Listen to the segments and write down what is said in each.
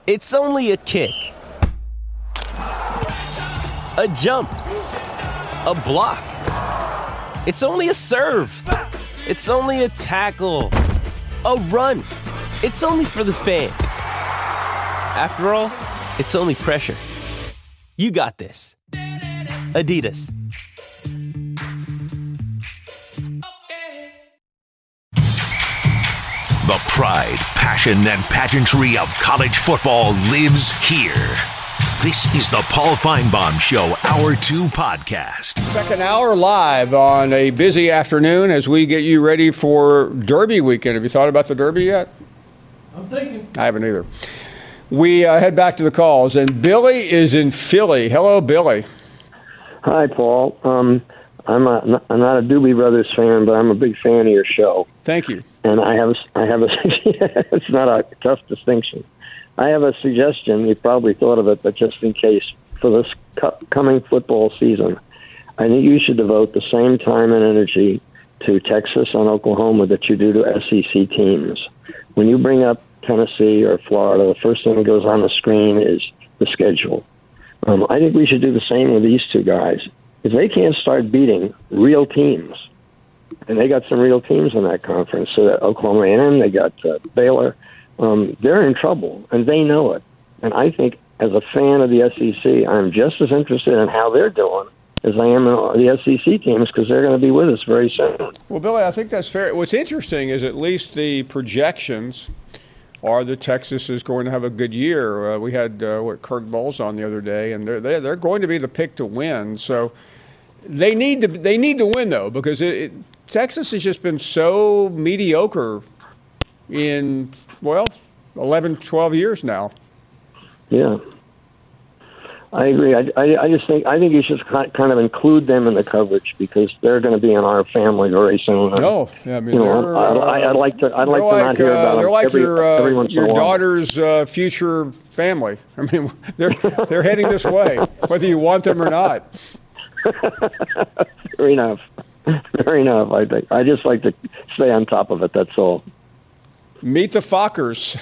It's only a kick, a jump, a block. It's only a serve. It's only a tackle, a run. It's only for the fans. After all, it's only pressure. You got this. Adidas. The pride, passion, and pageantry of college football lives here. This is the Paul Feinbaum Show, Hour 2 podcast. Second hour live on a busy afternoon as we get you ready for Derby weekend. Have you thought about the Derby yet? I'm thinking. I haven't either. We head back to the calls, and Billy is in Philly. Hello, Billy. Hi, Paul. I'm not a Doobie Brothers fan, but I'm a big fan of your show. Thank you. And I have a it's not a tough distinction. I have a suggestion. You probably thought of it, but just in case, for this coming football season, I think you should devote the same time and energy to Texas and Oklahoma that you do to SEC teams. When you bring up Tennessee or Florida, the first thing that goes on the screen is the schedule. I think we should do the same with these two guys. If they can't start beating real teams, and they got some real teams in that conference, so that Oklahoma A&M, they got Baylor, they're in trouble, and they know it. And I think, as a fan of the SEC, I'm just as interested in how they're doing as I am in the SEC teams, because they're going to be with us very soon. Well, Billy, I think that's fair. What's interesting is at least the projections are that Texas is going to have a good year. We had Kirk Bowles on the other day, and they're going to be the pick to win. So they need to win, though, because Texas has just been so mediocre in 11, 12 years now. Yeah, I agree. I just think you should kind of include them in the coverage, because they're going to be in our family very soon. No, I mean, I'd like to not hear about them. They're like every once in a your while. daughter's future family. I mean, they're heading this way, whether you want them or not. Fair enough. Fair enough. I just like to stay on top of it. That's all. Meet the Fockers,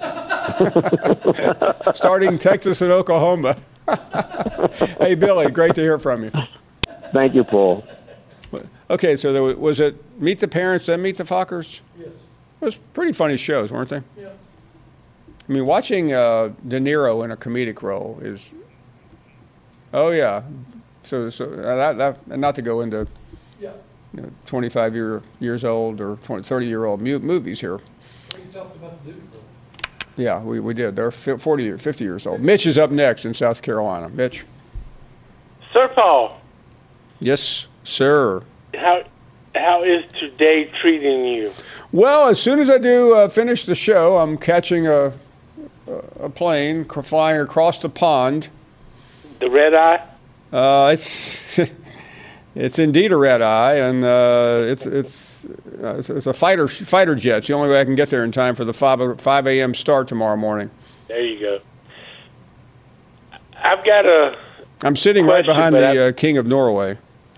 starting Texas and Oklahoma. Hey, Billy, great to hear from you. Thank you, Paul. Okay, so was it Meet the Parents, then Meet the Fockers? Yes. It was pretty funny shows, weren't they? Yeah. I mean, watching De Niro in a comedic role is, oh yeah. So that not to go into 25 years old or 30-year-old movies here. We talked about the Doobie Brothers. Yeah, we did. They're 50 years old. Mitch is up next in South Carolina. Mitch. Sir Paul. Yes, sir. How is today treating you? Well, as soon as I do finish the show, I'm catching a plane flying across the pond. The red eye? It's indeed a red eye, and it's a fighter jet. It's the only way I can get there in time for the 5 a.m. start tomorrow morning. There you go. I've got a. I'm sitting right behind the King of Norway.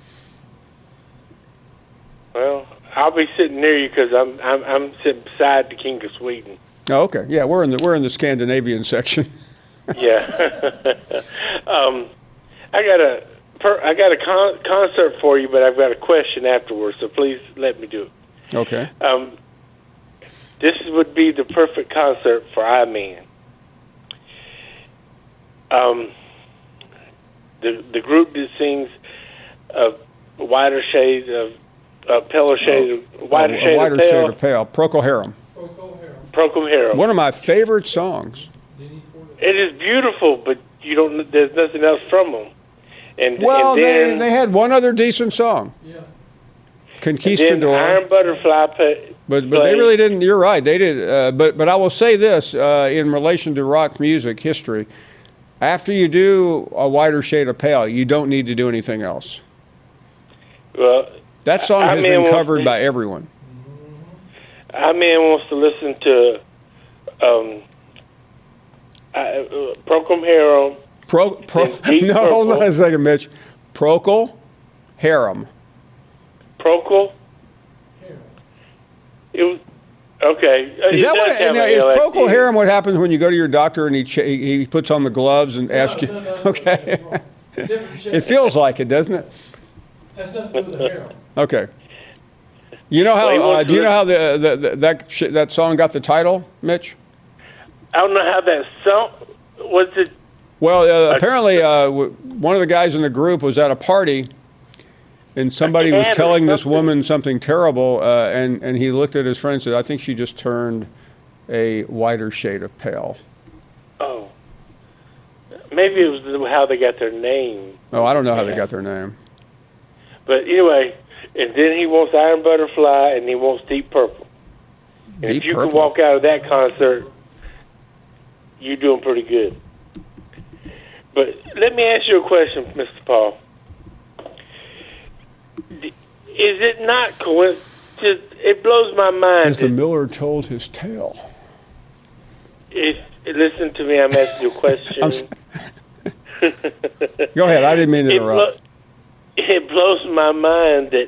Well, I'll be sitting near you because I'm sitting beside the King of Sweden. Oh, okay. Yeah, we're in the Scandinavian section. Yeah. I got a concert for you, but I've got a question afterwards, so please let me do it. Okay. This would be the perfect concert for iMan. The group that sings Wider Shades of Paler Shades of Wider Shade of Pale. Procol Harum. Procol Harum. One of my favorite songs. It is beautiful, but there's nothing else from them. And then, they had one other decent song. Yeah. Conquistador. Iron Butterfly. But they really didn't. You're right. They did. But I will say this in relation to rock music history: after you do A Wider Shade of Pale, you don't need to do anything else. Well, that song has been covered by everyone. iMan wants to listen to Procol Harum. No, hold on a second, Mitch. Procol Harum. Procol? It was Okay. Is that what? Is Procol Harum what happens when you go to your doctor and he puts on the gloves and asks you? Okay. It feels like it, doesn't it? That's nothing to do with the harem. Okay. You know how? Do you know how that song got the title, Mitch? I don't know how that song was. It. Well, apparently, one of the guys in the group was at a party, and somebody was telling this woman something terrible, and he looked at his friend and said, "I think she just turned a whiter shade of pale." Oh, maybe it was how they got their name. Oh, I don't know how they got their name. But anyway, and then he wants Iron Butterfly, and he wants Deep Purple. And if you could walk out of that concert, you're doing pretty good. But let me ask you a question, Mr. Paul. Is it not coincidence? It blows my mind. As the miller told his tale. Listen to me, I'm asking you a question. Go ahead, I didn't mean to interrupt. It blows my mind that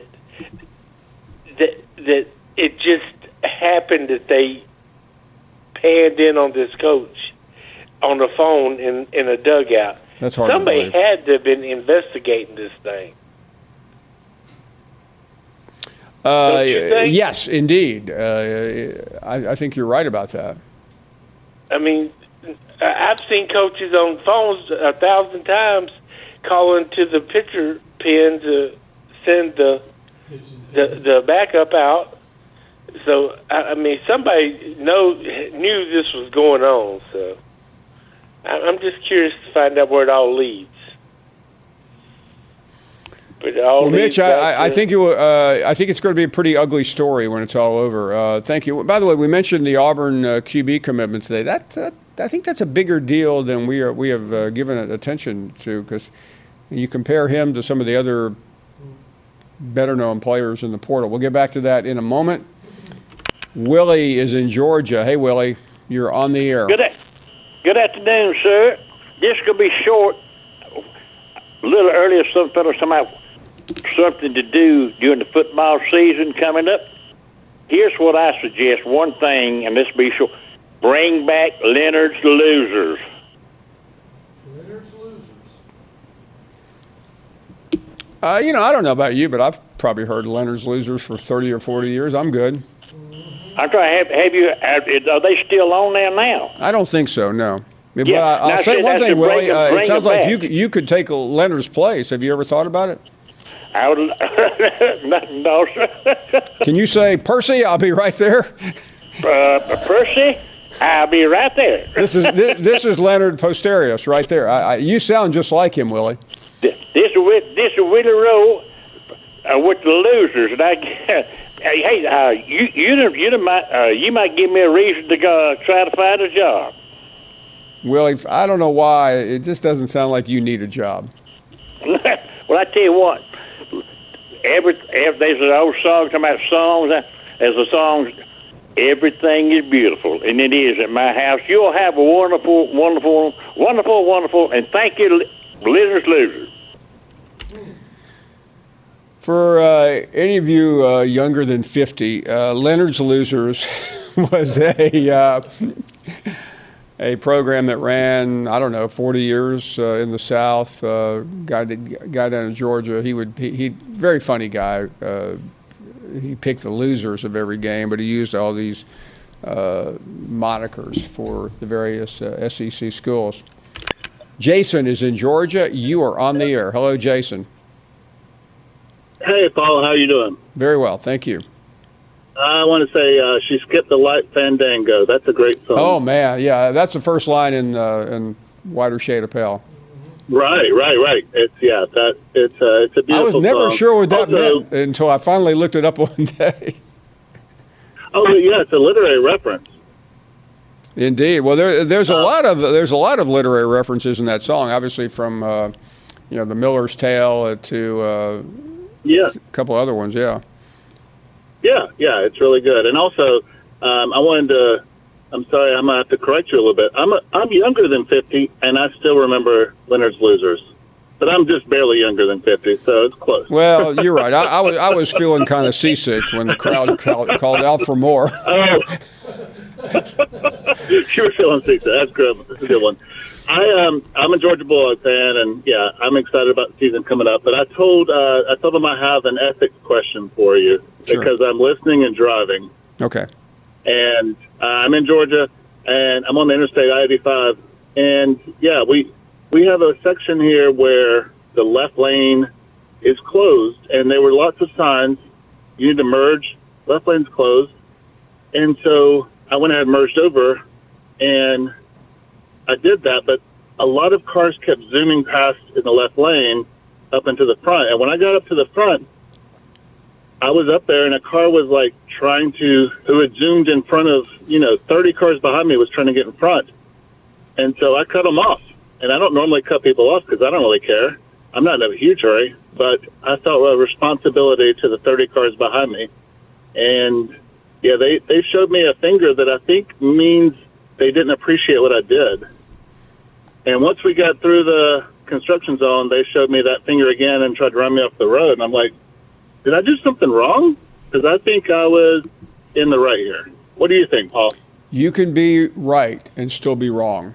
it just happened that they panned in on this coach on the phone in a dugout. That's hard Somebody to believe. had to have been investigating this thing. Don't you think? Yes, indeed. I think you're right about that. I mean, I've seen coaches on phones 1,000 times calling to the pitcher pen to send the backup out. So I mean, somebody knew this was going on. So I'm just curious to find out where it all leads. But well, Mitch, I think I think it's going to be a pretty ugly story when it's all over. Thank you. By the way, we mentioned the Auburn QB commitment today. I think that's a bigger deal than we have given it attention to, because you compare him to some of the other better-known players in the portal. We'll get back to that in a moment. Willie is in Georgia. Hey, Willie, you're on the air. Good afternoon, sir. This could be short. A little earlier, some fellows come out something to do during the football season coming up. Here's what I suggest. One thing, and this will be short. Bring back Leonard's Losers. Leonard's Losers. Uh, I don't know about you, but I've probably heard Leonard's Losers for 30 or 40 years. I'm good. I'm trying to have you. Are they still on there now? I don't think so, no. But Yeah, I'll now, say see, one that's thing, to Willie. bring It sounds it like back. you could take Leonard's place. Have you ever thought about it? I would. No, sir. Can you say, Percy, I'll be right there? Percy, I'll be right there. This is Leonard Posterius right there. You sound just like him, Willie. This is Willie Rowe with the Losers, and you might give me a reason to go try to find a job. Willie, I don't know why. It just doesn't sound like you need a job. Well, I tell you what. There's an old song talking about songs. There's a song, "Everything is Beautiful," and it is at my house. You'll have a wonderful, wonderful, wonderful, wonderful, and thank you, Leonard's Losers. For any of you younger than 50, Leonard's Losers was a program that ran, 40 years in the South. Guy down in Georgia. He very funny guy. He picked the losers of every game, but he used all these monikers for the various SEC schools. Jason is in Georgia. You are on the air. Hello, Jason. Hey, Paul, how you doing? Very well, thank you. I want to say She Skipped the Light Fandango. That's a great song. Oh, man, yeah, that's the first line in Whiter Shade of Pale. Right. It's a beautiful song. I was never sure what that also meant until I finally looked it up one day. Oh, yeah, it's a literary reference. Indeed. Well, there's a lot of literary references in that song. Obviously, from the Miller's Tale to a couple other ones. Yeah. Yeah, it's really good. And also, I'm sorry, I'm gonna have to correct you a little bit. I'm younger than 50, and I still remember Leonard's Losers. but I'm just barely younger than 50, so it's close. Well, you're right. I was feeling kind of seasick when the crowd called out for more. Oh. You were feeling seasick. That's good. That's a good one. I'm a Georgia Bulldog fan, and yeah, I'm excited about the season coming up. But I told them I have an ethics question for you because I'm listening and driving. Okay. And I'm in Georgia, and I'm on the Interstate I-85, and yeah, we have a section here where the left lane is closed, and there were lots of signs. You need to merge. Left lane's closed, and so I went ahead and merged over, and I did that, but a lot of cars kept zooming past in the left lane up into the front. And when I got up to the front, I was up there, and a car was like who had zoomed in front of, 30 cars behind me was trying to get in front. And so I cut them off. And I don't normally cut people off because I don't really care. I'm not in a huge hurry, but I felt a responsibility to the 30 cars behind me. And yeah, they showed me a finger that I think means they didn't appreciate what I did. And once we got through the construction zone, they showed me that finger again and tried to run me off the road. And I'm like, did I do something wrong? Because I think I was in the right here. What do you think, Paul? You can be right and still be wrong.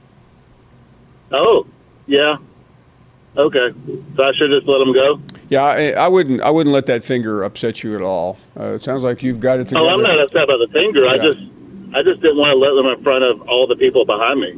Oh, yeah. Okay. So I should just let them go? Yeah, I wouldn't let that finger upset you at all. It sounds like you've got it together. Oh, I'm not upset about the finger. Yeah. I just didn't want to let them in front of all the people behind me.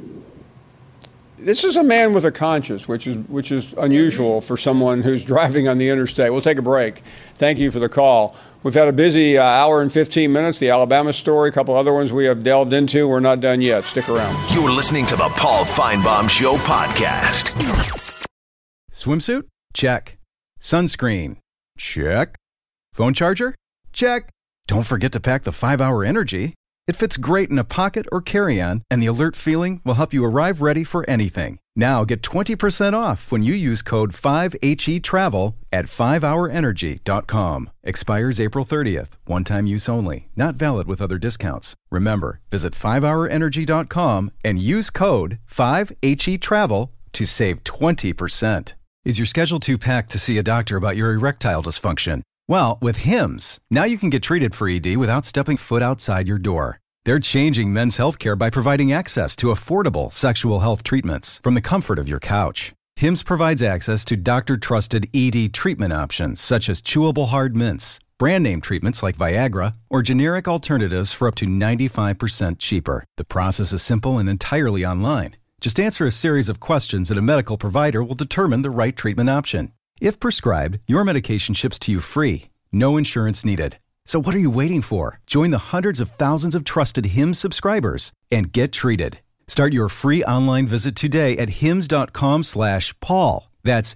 This is a man with a conscience, which is unusual for someone who's driving on the interstate. We'll take a break. Thank you for the call. We've had a busy hour and 15 minutes. The Alabama story, a couple other ones we have delved into. We're not done yet. Stick around. You're listening to the Paul Feinbaum Show podcast. Swimsuit? Check. Sunscreen? Check. Phone charger? Check. Don't forget to pack the 5-Hour Energy. It fits great in a pocket or carry-on, and the alert feeling will help you arrive ready for anything. Now get 20% off when you use code 5HETRAVEL at 5hourenergy.com. Expires April 30th. One-time use only. Not valid with other discounts. Remember, visit 5hourenergy.com and use code 5HETRAVEL to save 20%. Is your schedule too packed to see a doctor about your erectile dysfunction? Well, with Hims, now you can get treated for ED without stepping foot outside your door. They're changing men's healthcare by providing access to affordable sexual health treatments from the comfort of your couch. Hims provides access to doctor-trusted ED treatment options such as chewable hard mints, brand name treatments like Viagra, or generic alternatives for up to 95% cheaper. The process is simple and entirely online. Just answer a series of questions and a medical provider will determine the right treatment option. If prescribed, your medication ships to you free. No insurance needed. So what are you waiting for? Join the hundreds of thousands of trusted Hims subscribers and get treated. Start your free online visit today at hims.com/Paul. That's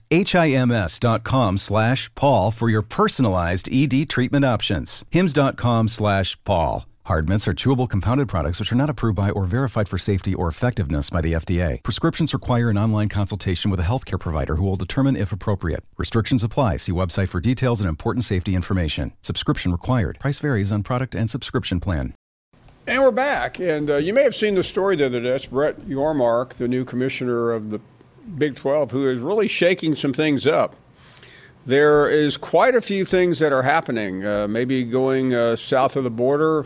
HIMS.com/Paul for your personalized ED treatment options. hims.com/Paul. Hard mints are chewable compounded products which are not approved by or verified for safety or effectiveness by the FDA. Prescriptions require an online consultation with a healthcare provider who will determine if appropriate. Restrictions apply. See website for details and important safety information. Subscription required. Price varies on product and subscription plan. And we're back. And you may have seen the story the other day. It's Brett Yormark, the new commissioner of the Big 12, who is really shaking some things up. There is quite a few things that are happening, maybe going south of the border,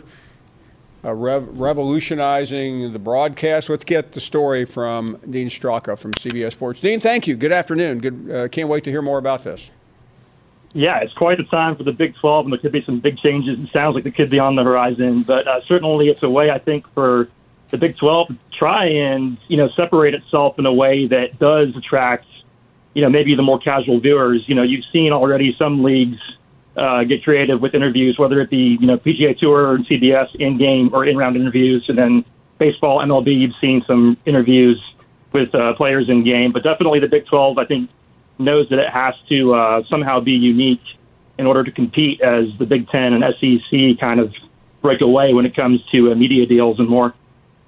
revolutionizing the broadcast. Let's get the story from Dean Straka from CBS Sports. Dean, thank you. Good afternoon. Can't wait to hear more about this. Yeah, it's quite a time for the Big 12, and there could be some big changes. It sounds like they could be on the horizon, but certainly it's a way, I think, for the Big 12 to try and, separate itself in a way that does attract, maybe the more casual viewers. You've seen already some leagues get creative with interviews, whether it be, PGA Tour and CBS in-game or in-round interviews. And then baseball, MLB, you've seen some interviews with players in-game. But definitely the Big 12, I think, knows that it has to somehow be unique in order to compete as the Big Ten and SEC kind of break away when it comes to media deals and more.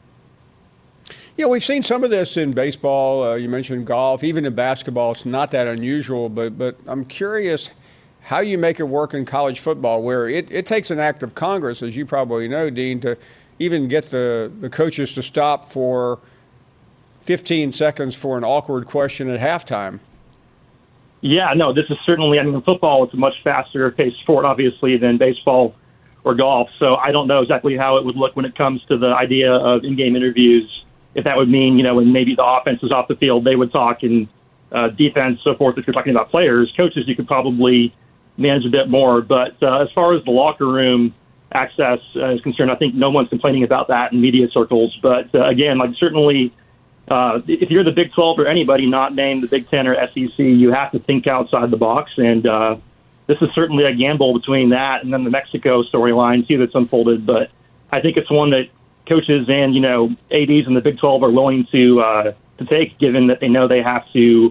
Yeah, we've seen some of this in baseball. You mentioned golf. Even in basketball, it's not that unusual. But I'm curious how you make it work in college football, where it takes an act of Congress, as you probably know, Dean, to even get the coaches to stop for 15 seconds for an awkward question at halftime. Yeah, no, this is certainly, I mean, in football, it's a much faster paced sport, obviously, than baseball or golf. So I don't know exactly how it would look when it comes to the idea of in-game interviews. If that would mean, when maybe the offense is off the field, they would talk, and defense, so forth. If you're talking about players, coaches, you could probably manage a bit more. But as far as the locker room access is concerned, I think no one's complaining about that in media circles. But again, certainly, if you're the Big 12 or anybody not named the Big 10 or SEC, you have to think outside the box. And this is certainly a gamble between that and then the Mexico storyline, too, that's unfolded. But I think it's one that coaches and, ADs in the Big 12 are willing to take, given that they know they have to,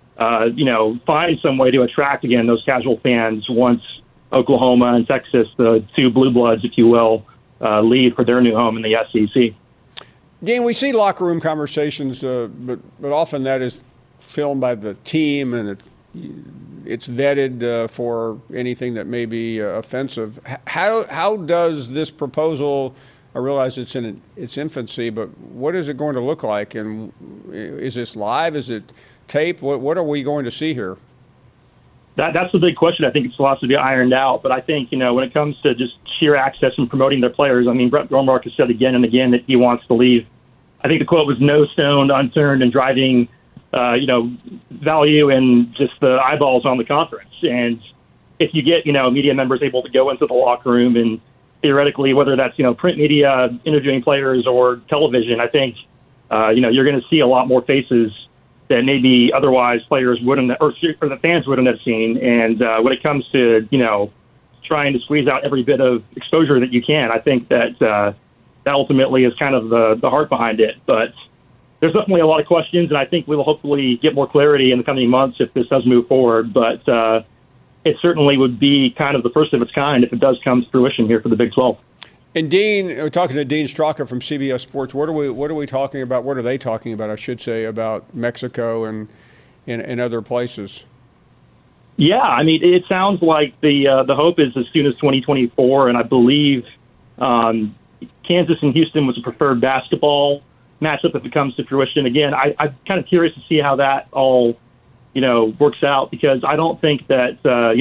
find some way to attract, again, those casual fans once Oklahoma and Texas, the two blue bloods, if you will, leave for their new home in the SEC. Dean, we see locker room conversations, but often that is filmed by the team, and it's vetted for anything that may be offensive. How does this proposal? I realize it's in its infancy, but what is it going to look like? And is this live? Is it tape? What are we going to see here? That's the big question. I think it still has to be ironed out. But I think, when it comes to just sheer access and promoting their players, I mean, Brett Yormark has said again and again that he wants to leave. I think the quote was no stone unturned and driving, value and just the eyeballs on the conference. And if you get, media members able to go into the locker room and theoretically, whether that's, print media, interviewing players or television, I think, you're going to see a lot more faces that maybe otherwise players wouldn't, or the fans wouldn't have seen. And when it comes to, trying to squeeze out every bit of exposure that you can, I think that that ultimately is kind of the heart behind it. But there's definitely a lot of questions, and I think we will hopefully get more clarity in the coming months if this does move forward. But it certainly would be kind of the first of its kind if it does come to fruition here for the Big 12. And Dean, we're talking to Dean Straka from CBS Sports. What are we talking about? What are they talking about, I should say, about Mexico and other places? Yeah, I mean, it sounds like the hope is as soon as 2024, and I believe Kansas and Houston was a preferred basketball matchup if it comes to fruition. Again, I'm kind of curious to see how that all works out, because I don't think that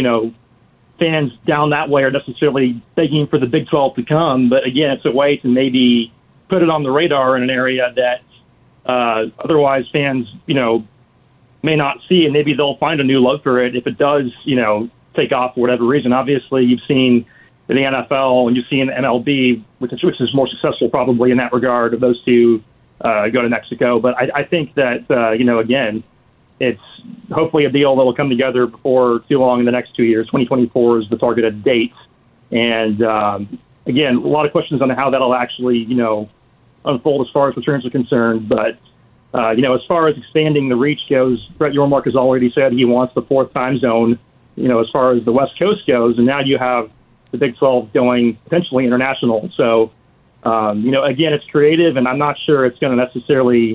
fans down that way are necessarily begging for the Big 12 to come. But again, it's a way to maybe put it on the radar in an area that otherwise fans, may not see, and maybe they'll find a new love for it if it does, take off for whatever reason. Obviously, you've seen in the NFL and you've seen MLB, which is more successful probably in that regard, of those two go to Mexico. But I think that, again, it's hopefully a deal that will come together before too long in the next 2 years. 2024 is the targeted date. And, again, a lot of questions on how that'll actually, unfold as far as returns are concerned. But, as far as expanding the reach goes, Brett Yormark has already said he wants the fourth time zone, as far as the West Coast goes. And now you have the Big 12 going potentially international. So, again, it's creative, and I'm not sure it's going to necessarily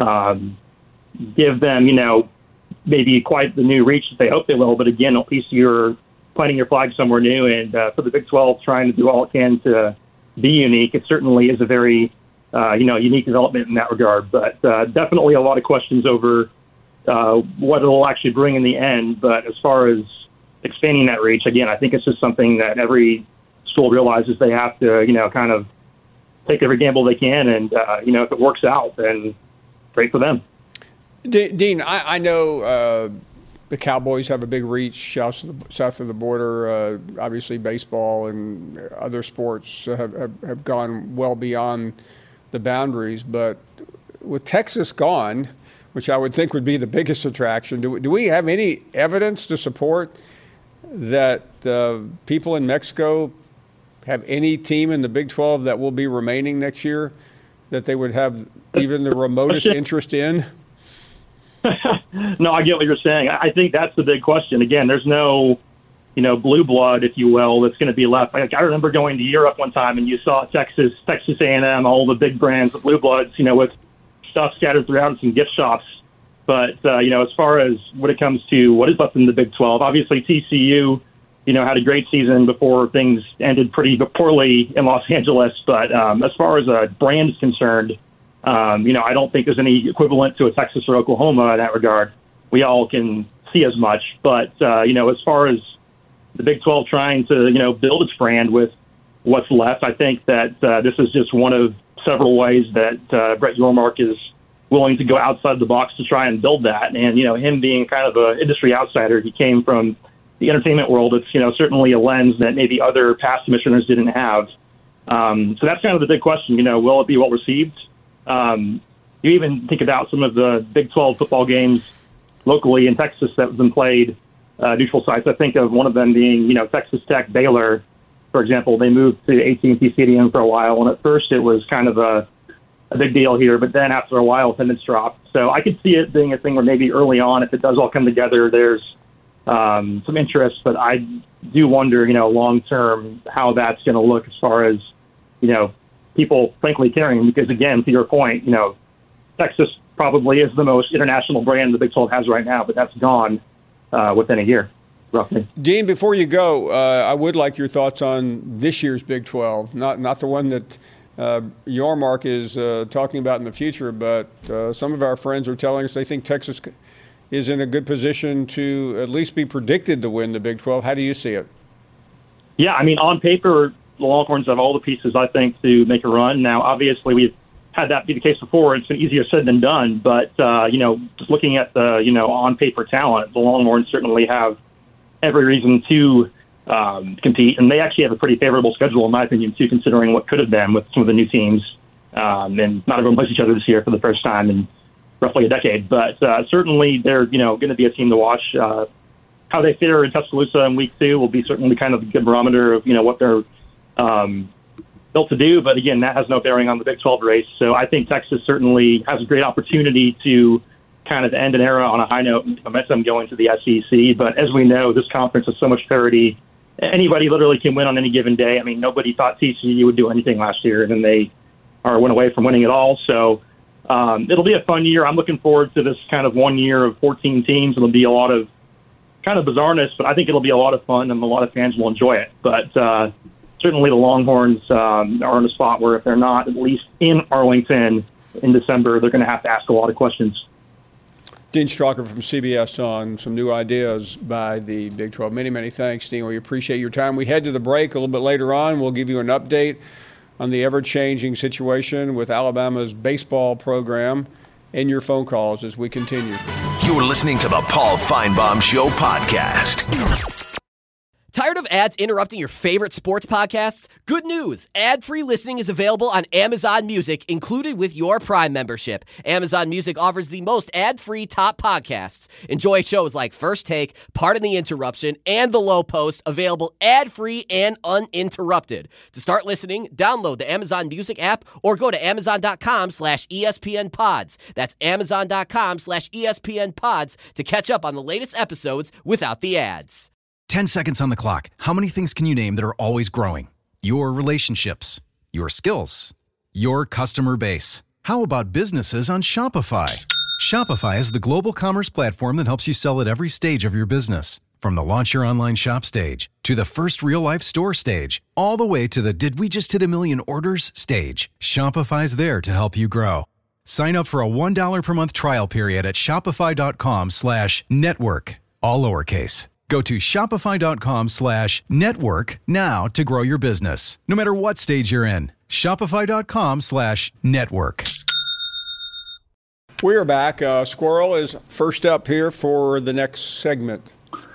give them, maybe quite the new reach that they hope they will. But again, at least you're planting your flag somewhere new. And for the Big 12 trying to do all it can to be unique, it certainly is a very, unique development in that regard. But definitely a lot of questions over what it'll actually bring in the end. But as far as expanding that reach, again, I think it's just something that every school realizes they have to, kind of take every gamble they can. And, if it works out, then great for them. Dean, I know the Cowboys have a big reach south of the border. Obviously, baseball and other sports have gone well beyond the boundaries. But with Texas gone, which I would think would be the biggest attraction, do we have any evidence to support that people in Mexico have any team in the Big 12 that will be remaining next year that they would have even the remotest interest in? No, I get what you're saying. I think that's the big question. Again, there's no, blue blood, if you will, that's going to be left. I remember going to Europe one time, and you saw Texas A&M, all the big brands of blue bloods, with stuff scattered throughout some gift shops. But, as far as when it comes to what is left in the Big 12, obviously TCU, had a great season before things ended pretty poorly in Los Angeles. But as far as a brand is concerned, I don't think there's any equivalent to a Texas or Oklahoma in that regard. We all can see as much. But, as far as the Big 12 trying to, build its brand with what's left, I think that this is just one of several ways that Brett Yormark is willing to go outside the box to try and build that. And, him being kind of an industry outsider, he came from the entertainment world. It's, certainly a lens that maybe other past commissioners didn't have. So that's kind of the big question, will it be well received? You even think about some of the Big 12 football games locally in Texas that have been played, neutral sites. I think of one of them being, Texas Tech Baylor, for example. They moved to AT&T Stadium for a while, and at first it was kind of a big deal here, but then after a while, attendance dropped. So I could see it being a thing where maybe early on, if it does all come together, there's some interest, but I do wonder, long term, how that's going to look as far as, people frankly caring, because again, to your point, Texas probably is the most international brand the Big 12 has right now, but that's gone within a year, roughly. Dean, before you go, I would like your thoughts on this year's Big 12, not the one that Yormark is talking about in the future, but some of our friends are telling us they think Texas is in a good position to at least be predicted to win the Big 12. How do you see it? Yeah, on paper, the Longhorns have all the pieces, I think, to make a run. Now, obviously, we've had that be the case before. It's been easier said than done. But, just looking at the, on-paper talent, the Longhorns certainly have every reason to compete. And they actually have a pretty favorable schedule, in my opinion, too, considering what could have been with some of the new teams. And not everyone plays each other this year for the first time in roughly a decade. But certainly they're, going to be a team to watch. How they fare in Tuscaloosa in week 2 will be certainly kind of a good barometer of, what they're built to do. But again, that has no bearing on the Big 12 race. So I think Texas certainly has a great opportunity to kind of end an era on a high note and momentum going to the SEC. But as we know, this conference has so much parity. Anybody literally can win on any given day. Nobody thought TCU would do anything last year, and then they went away from winning it all. So it'll be a fun year. I'm looking forward to this kind of 1 year of 14 teams. It'll be a lot of kind of bizarreness, but I think it'll be a lot of fun, and a lot of fans will enjoy it. But certainly the Longhorns are in a spot where if they're not at least in Arlington in December, they're going to have to ask a lot of questions. Dean Straka from CBS on some new ideas by the Big 12. Many, many thanks, Dean. We appreciate your time. We head to the break a little bit later on. We'll give you an update on the ever-changing situation with Alabama's baseball program and your phone calls as we continue. You're listening to the Paul Feinbaum Show podcast. Tired of ads interrupting your favorite sports podcasts? Good news! Ad-free listening is available on Amazon Music, included with your Prime membership. Amazon Music offers the most ad-free top podcasts. Enjoy shows like First Take, Pardon the Interruption, and The Low Post, available ad-free and uninterrupted. To start listening, download the Amazon Music app or go to amazon.com/ESPN Pods. That's amazon.com/ESPN Pods to catch up on the latest episodes without the ads. 10 seconds on the clock. How many things can you name that are always growing? Your relationships, your skills, your customer base. How about businesses on Shopify? Shopify is the global commerce platform that helps you sell at every stage of your business. From the launch your online shop stage, to the first real-life store stage, all the way to the did we just hit 1 million orders stage. Shopify's there to help you grow. Sign up for a $1 per month trial period at shopify.com/network, all lowercase. Go to shopify.com/network now to grow your business, no matter what stage you're in. Shopify.com/network. We are back. Squirrel is first up here for the next segment.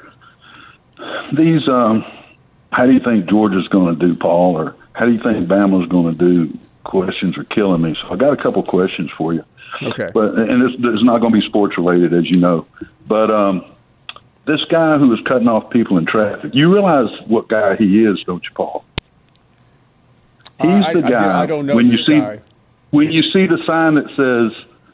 These, how do you think Georgia's going to do, Paul, or how do you think Bama's going to do? Questions are killing me. So I got a couple questions for you. Okay. And it's not going to be sports related, as you know. But this guy who was cutting off people in traffic, you realize what guy he is, don't you, Paul? He's the guy. I don't know when this guy. When you see the sign that says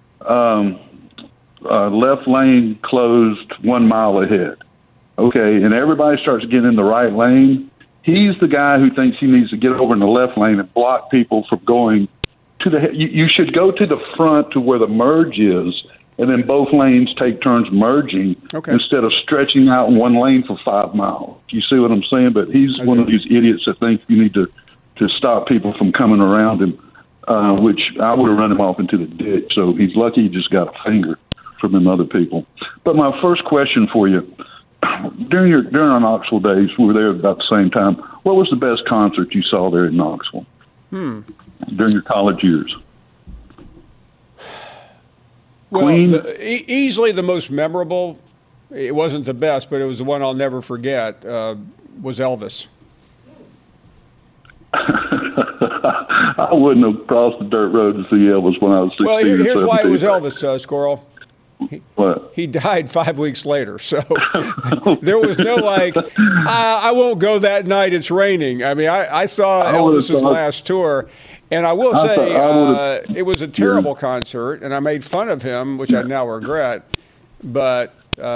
left lane closed 1 mile ahead, okay, and everybody starts getting in the right lane, he's the guy who thinks he needs to get over in the left lane and block people from going to the – you should go to the front to where the merge is, and then both lanes take turns merging instead of stretching out in one lane for 5 miles. You see what I'm saying? But he's one of these idiots that think you need to stop people from coming around him. which I would have run him off into the ditch. So he's lucky he just got a finger from them other people. But my first question for you, during our Knoxville days, we were there about the same time. What was the best concert you saw there in Knoxville during your college years? Well, Queen? Easily the most memorable. It wasn't the best, but it was the one I'll never forget. Was Elvis. I wouldn't have crossed the dirt road to see Elvis when I was 16. Well, here's or 17. why it was Elvis, Squirrel. What? He died 5 weeks later, so there was no I won't go that night. It's raining. I mean, I saw Elvis's last tour, and I will say it was a terrible concert, and I made fun of him, which I now regret. But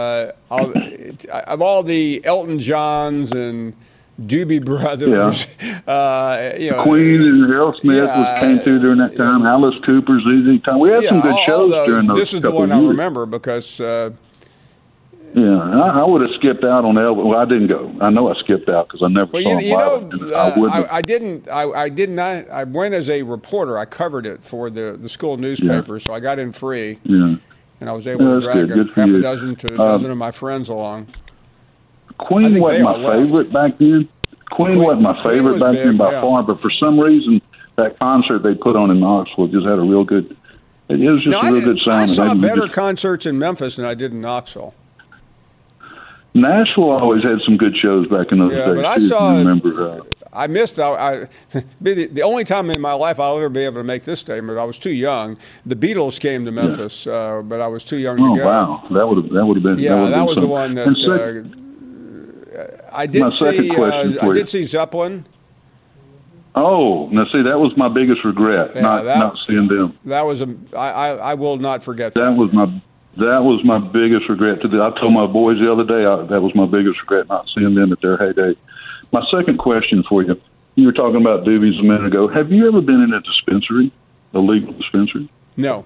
of all the Elton Johns and Doobie Brothers, Queen and Aerosmith came through during that time. Alice Cooper, ZZ Top. We had some good shows during those. This is the one I remember because. I would have skipped out on Elvis. Well, I didn't go. I know I skipped out because I never saw him. I didn't. I did not. I went as a reporter. I covered it for the school newspaper, so I got in free. Yeah. And I was able to drag half a dozen to a dozen of my friends along. Queen wasn't my favorite back then. Queen wasn't my favorite back then by far, but for some reason, that concert they put on in Knoxville just had a real good. It was just a real good sound. I saw better concerts in Memphis than I did in Knoxville. Nashville always had some good shows back in those days. But I saw. I missed. The only time in my life I'll ever be able to make this statement. I was too young. The Beatles came to Memphis, but I was too young to go. Oh wow, that would have been. Yeah, that was the one that. I did see Zeppelin. Oh, now see, that was my biggest regret, not seeing them. That was I will not forget that. That was my biggest regret. I told my boys the other day that was my biggest regret, not seeing them at their heyday. My second question for you: you were talking about doobies a minute ago. Have you ever been in a dispensary, a legal dispensary? No.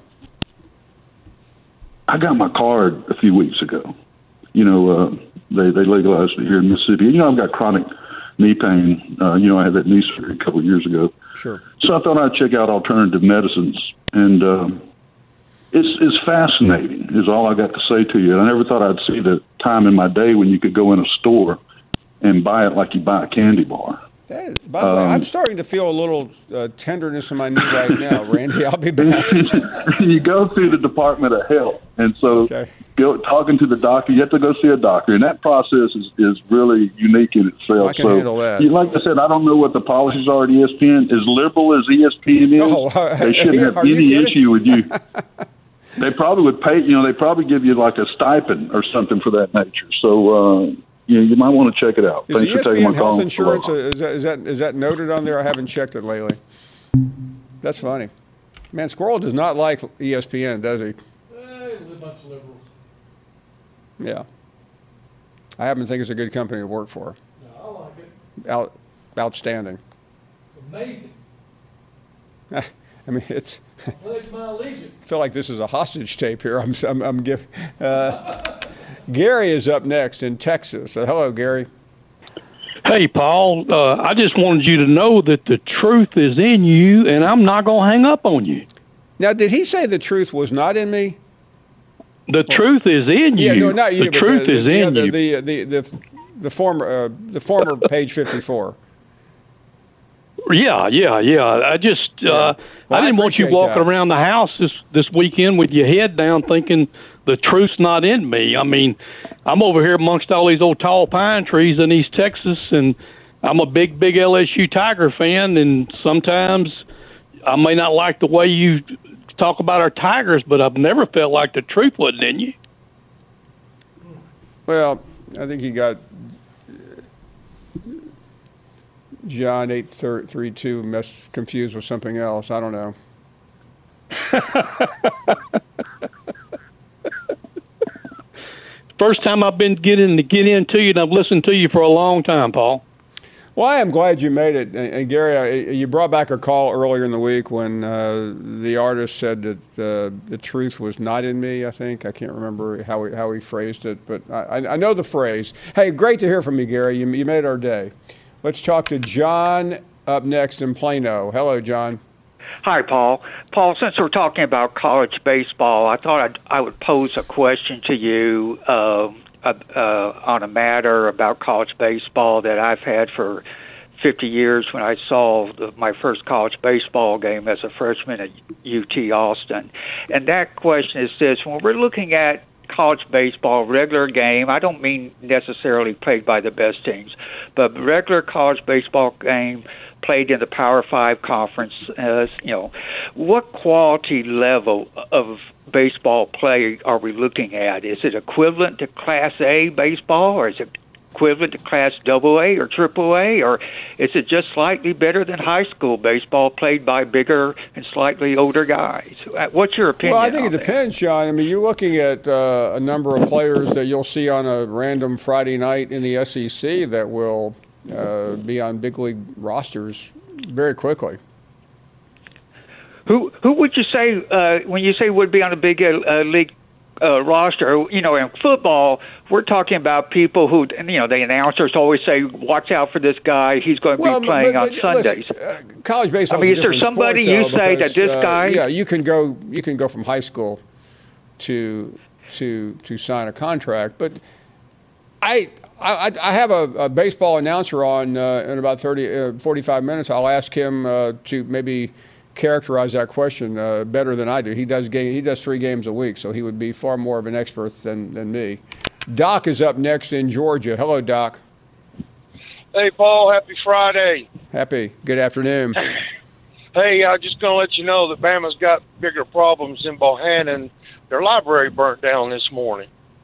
I got my card a few weeks ago. They legalized it here in Mississippi. I've got chronic knee pain. I had that knee surgery a couple of years ago. Sure. So I thought I'd check out alternative medicines, and it's fascinating. Is all I got to say to you. I never thought I'd see the time in my day when you could go in a store and buy it like you buy a candy bar. By the way, I'm starting to feel a little tenderness in my knee right now, Randy. I'll be back. You go through the Department of Health, and so talking to the doctor, you have to go see a doctor, and that process is really unique in itself. I can handle that. Like I said, I don't know what the policies are at ESPN. As liberal as ESPN is, they shouldn't have any issue with you. They probably would pay. They probably give you like a stipend or something for that nature. So. You might want to check it out. Thanks for taking my call. Health insurance, is that noted on there? I haven't checked it lately. That's funny. Man, Squirrel does not like ESPN, does he? A bunch of liberals. Yeah. I happen to think it's a good company to work for. No, I like it. Outstanding. Amazing. I mean, it's. Pledge my allegiance. I feel like this is a hostage tape here. I'm giving. Gary is up next in Texas. Hello, Gary. Hey, Paul. I just wanted you to know that the truth is in you, and I'm not going to hang up on you. Now, did he say the truth was not in me? The truth is in you. Yeah, no, not you. The truth is in you. The former page 54. Yeah. I just I didn't want you walking around the house this weekend with your head down thinking the truth's not in me. I mean, I'm over here amongst all these old tall pine trees in East Texas, and I'm a big LSU Tiger fan, and sometimes I may not like the way you talk about our Tigers, but I've never felt like the truth wasn't in you. Well, I think he got John 8:32 confused with something else. I don't know. First time I've been getting into you, and I've listened to you for a long time, Paul. Well, I am glad you made it. And Gary, you brought back a call earlier in the week when the artist said that the truth was not in me, I think. I can't remember how he phrased it, but I know the phrase. Hey, great to hear from you, Gary. You made our day. Let's talk to John up next in Plano. Hello, John. Hi, Paul. Paul, since we're talking about college baseball, I thought I would pose a question to you on a matter about college baseball that I've had for 50 years when I saw my first college baseball game as a freshman at UT Austin. And that question is this: when we're looking at college baseball, regular game, I don't mean necessarily played by the best teams, but regular college baseball game played in the Power 5 conference, what quality level of baseball play are we looking at? Is it equivalent to Class A baseball, or is it equivalent to Class AA or AAA, or is it just slightly better than high school baseball played by bigger and slightly older guys? What's your opinion? Well, I think it depends, John. I mean, you're looking at a number of players that you'll see on a random Friday night in the SEC that will be on big league rosters very quickly. Who would you say when you say would be on a big league roster? In football, we're talking about people who, the announcers always say, "Watch out for this guy. He's going to be playing on Sundays." Listen, college baseball. I mean, is there somebody you say that this guy? Yeah, you can go from high school to sign a contract, but I have a baseball announcer on in about 45 minutes. I'll ask him to maybe characterize that question better than I do. He does 3 games a week, so he would be far more of an expert than me. Doc is up next in Georgia. Hello, Doc. Hey, Paul. Happy Friday. Happy. Good afternoon. Hey, I'm just going to let you know that Bama's got bigger problems in Bohannon. Their library burnt down this morning.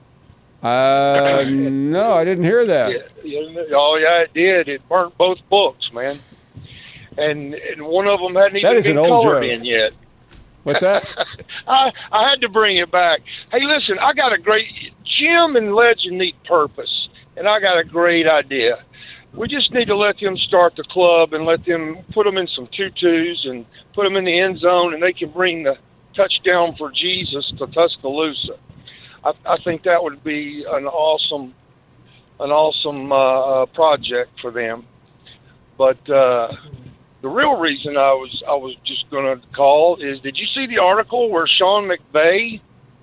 No, I didn't hear that. Oh, yeah, it did. It burnt both books, man. And one of them hadn't even been colored in yet. What's that? I had to bring it back. Hey, listen, I got a great Jim and Legend need purpose, and I got a great idea. We just need to let them start the club and let them put them in some tutus and put them in the end zone, and they can bring the touchdown for Jesus to Tuscaloosa. I think that would be an awesome project for them. But the real reason I was just going to call is, did you see the article where Sean McVay?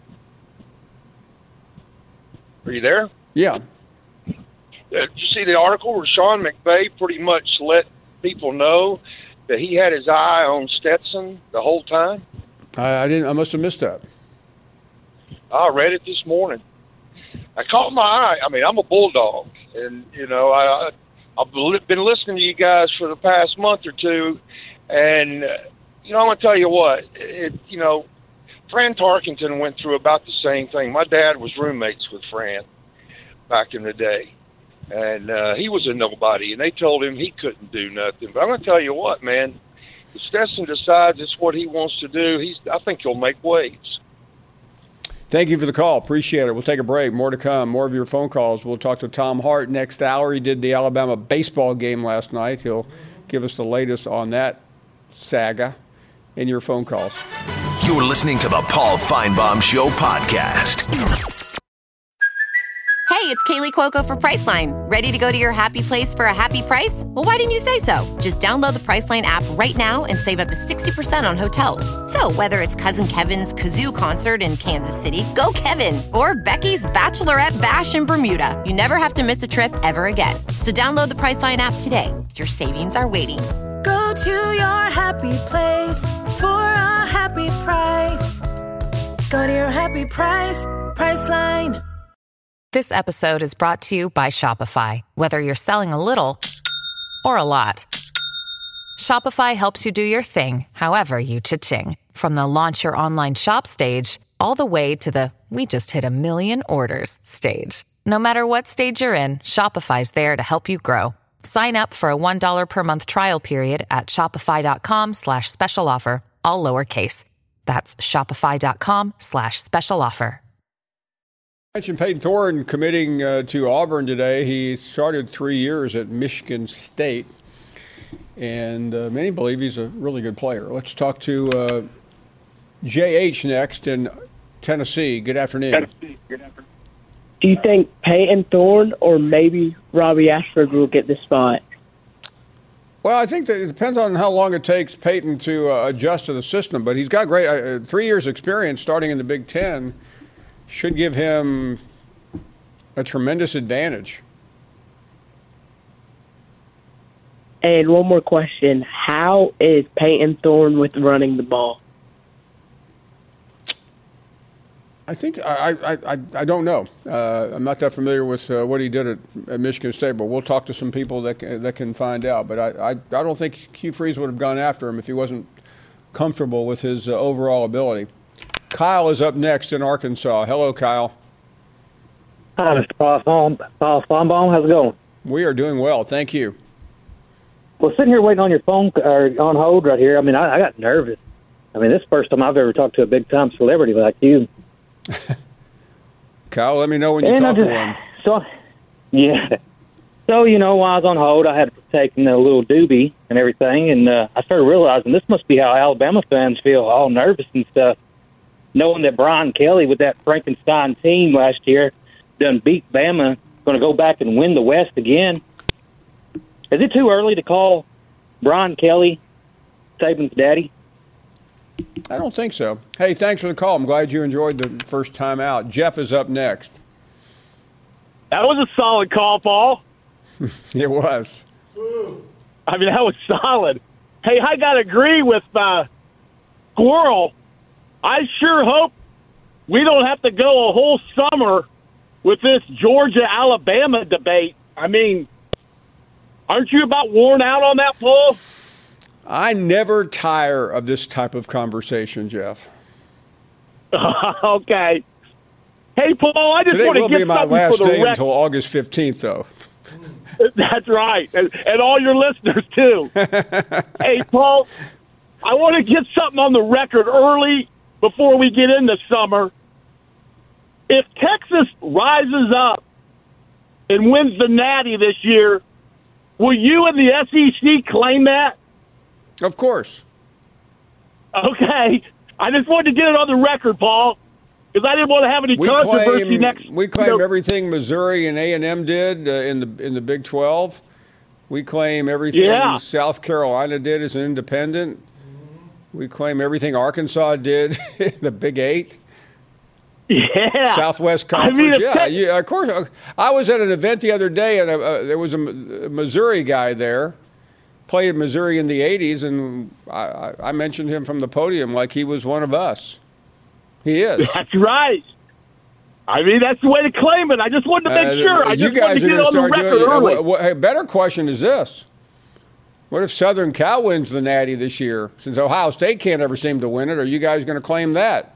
Are you there? Yeah. Did you see the article where Sean McVay pretty much let people know that he had his eye on Stetson the whole time? I didn't. I must have missed that. I read it this morning. I caught my eye. I mean, I'm a Bulldog, and I've been listening to you guys for the past month or two, and I'm going to tell you what. Fran Tarkenton went through about the same thing. My dad was roommates with Fran back in the day, and he was a nobody, and they told him he couldn't do nothing. But I'm going to tell you what, man. If Stetson decides it's what he wants to do, I think he'll make waves. Thank you for the call. Appreciate it. We'll take a break. More to come. More of your phone calls. We'll talk to Tom Hart next hour. He did the Alabama baseball game last night. He'll give us the latest on that saga in your phone calls. You're listening to the Paul Feinbaum Show podcast. Hey, it's Kaylee Cuoco for Priceline. Ready to go to your happy place for a happy price? Well, why didn't you say so? Just download the Priceline app right now and save up to 60% on hotels. So whether it's Cousin Kevin's Kazoo Concert in Kansas City, go Kevin, or Becky's Bachelorette Bash in Bermuda, you never have to miss a trip ever again. So download the Priceline app today. Your savings are waiting. Go to your happy place for a happy price. Go to your happy price, Priceline. This episode is brought to you by Shopify. Whether you're selling a little or a lot, Shopify helps you do your thing, however you cha-ching. From the launch your online shop stage, all the way to the we just hit 1 million orders stage. No matter what stage you're in, Shopify's there to help you grow. Sign up for a $1 per month trial period at shopify.com/special offer, all lowercase. That's shopify.com/special offer. I mentioned Peyton Thorne committing to Auburn today. He started 3 years at Michigan State, and many believe he's a really good player. Let's talk to J.H. next in Tennessee. Good afternoon. Do you think Peyton Thorne or maybe Robbie Ashford will get the spot? Well, I think that it depends on how long it takes Peyton to adjust to the system. But he's got great 3 years experience starting in the Big Ten. Should give him a tremendous advantage. And one more question. How is Peyton Thorne with running the ball? I think I don't know. I'm not that familiar with what he did at Michigan State, but we'll talk to some people that can find out. But I don't think Hugh Freeze would have gone after him if he wasn't comfortable with his overall ability. Kyle is up next in Arkansas. Hello, Kyle. Hi, Mr. Paul Feinbaum. How's it going? We are doing well, thank you. Well, sitting here waiting on your phone or on hold right here. I mean, I got nervous. I mean, this is the first time I've ever talked to a big-time celebrity like you. Kyle, let me know when you talk to one. So, yeah. So, while I was on hold, I had taken a little doobie and everything, and I started realizing this must be how Alabama fans feel, all nervous and stuff, knowing that Brian Kelly with that Frankenstein team last year done beat Bama, going to go back and win the West again. Is it too early to call Brian Kelly Saban's daddy? I don't think so. Hey, thanks for the call. I'm glad you enjoyed the first time out. Jeff is up next. That was a solid call, Paul. It was. I mean, that was solid. Hey, I got to agree with Squirrel. I sure hope we don't have to go a whole summer with this Georgia-Alabama debate. I mean, aren't you about worn out on that, Paul? I never tire of this type of conversation, Jeff. Okay. Hey, Paul, I just Today want to will get be my something last for the day record. until August 15th, though. That's right, and all your listeners, too. Hey, Paul, I want to get something on the record early before we get into summer. If Texas rises up and wins the Natty this year, will you and the SEC claim that? Of course. Okay. I just wanted to get it on the record, Paul, because I didn't want to have any controversy next. We claim everything Missouri and A&M did in the Big 12. We claim everything South Carolina did as an independent. We claim everything Arkansas did in the Big 8. Yeah. Southwest Conference. Of course. I was at an event the other day, and there was a Missouri guy there. Played Missouri in the 80s, and I mentioned him from the podium like he was one of us. He is. That's right. I mean, that's the way to claim it. I just wanted to make sure. I just wanted to get it on the record early. A better question is this. What if Southern Cal wins the Natty this year? Since Ohio State can't ever seem to win it, are you guys going to claim that?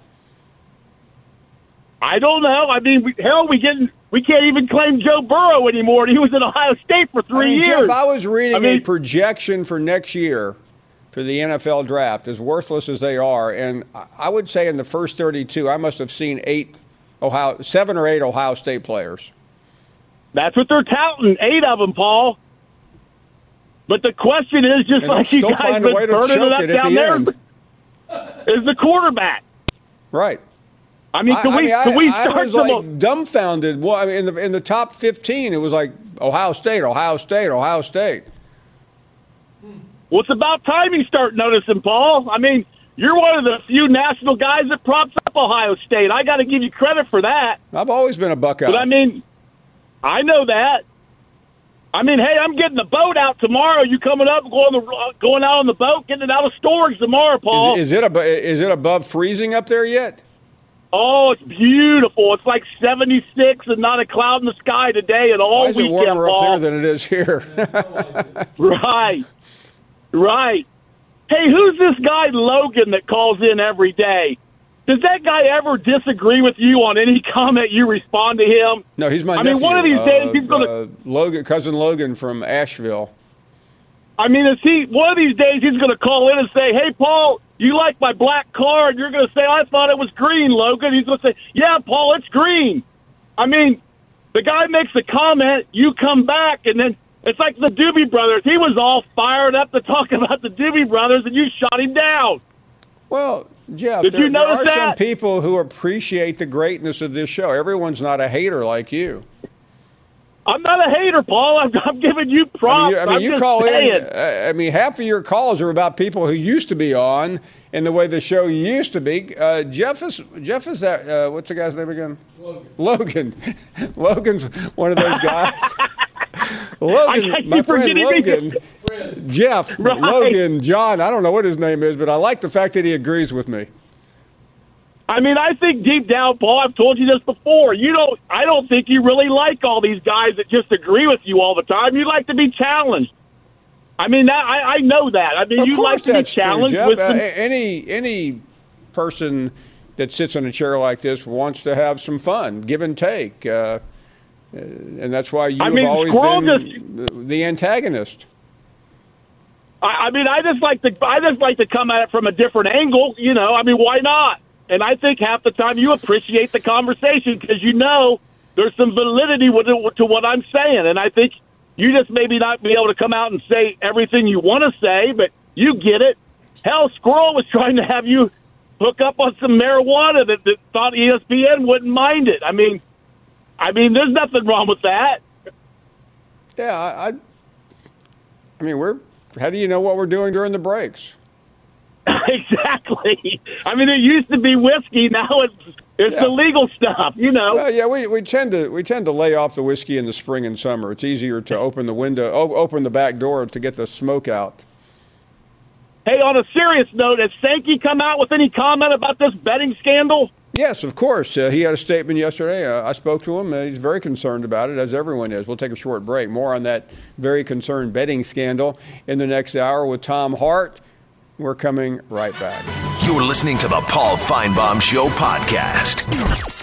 I don't know. I mean, we can't even claim Joe Burrow anymore. And he was at Ohio State for 3 years. Jeff, I was reading a projection for next year for the NFL draft, as worthless as they are, and I would say in the first 32, I must have seen 7 or 8 Ohio State players. That's what they're touting, 8 of them, Paul. But the question is, just like you guys been burning it up down there, is the quarterback. Right. I mean, can we start I was like dumbfounded. Well, I mean, in the top 15, it was like Ohio State, Ohio State, Ohio State. Well, it's about time you start noticing, Paul. I mean, you're one of the few national guys that props up Ohio State. I got to give you credit for that. I've always been a Buckeye. But, I mean, I know that. I mean, hey, I'm getting the boat out tomorrow. You coming up, going out on the boat, getting it out of storage tomorrow, Paul. Is it above freezing up there yet? Oh, it's beautiful. It's like 76 and not a cloud in the sky today and all weekend, Why is it warmer Paul. up there than it is here? Right. Hey, who's this guy Logan that calls in every day? Does that guy ever disagree with you on any comment you respond to him? No, he's my nephew. I mean, one of these days he's going to cousin Logan from Asheville. I mean, one of these days he's going to call in and say, "Hey, Paul, you like my black car?" And you're going to say, "I thought it was green, Logan." He's going to say, "Yeah, Paul, it's green." I mean, the guy makes a comment, you come back, and then it's like the Doobie Brothers. He was all fired up to talk about the Doobie Brothers, and you shot him down. Well, Jeff, Did you notice there are that? some people who appreciate the greatness of this show. Everyone's not a hater like you. I'm not a hater, Paul. I'm giving you props. You just call saying. in. Half of your calls are about people who used to be on and the way the show used to be. Jeff is that. What's the guy's name again? Logan. Logan's one of those guys. Logan, my friend Logan. Jeff, right. Logan, John. I don't know what his name is, but I like the fact that he agrees with me. I mean, I think deep down, Paul, I've told you this before. I don't think you really like all these guys that just agree with you all the time. You like to be challenged. I mean, I know that. I mean, you like to be challenged true, with any person that sits in a chair like this wants to have some fun, give and take, and that's why you've always been the antagonist. I mean, I just like to come at it from a different angle. I mean, why not? And I think half the time you appreciate the conversation because there's some validity to what I'm saying. And I think you just maybe not be able to come out and say everything you want to say, but you get it. Hell, Squirrel was trying to have you hook up on some marijuana that thought ESPN wouldn't mind it. I mean, there's nothing wrong with that. Yeah, I mean, how do you know what we're doing during the breaks? Exactly. I mean, it used to be whiskey. Now it's the legal stuff. Well, yeah, we tend to lay off the whiskey in the spring and summer. It's easier to open the back door to get the smoke out. Hey, on a serious note, has Sankey come out with any comment about this betting scandal? Yes, of course. He had a statement yesterday. I spoke to him. He's very concerned about it, as everyone is. We'll take a short break. More on that very concerned betting scandal in the next hour with Tom Hart. We're coming right back. You're listening to the Paul Feinbaum Show podcast.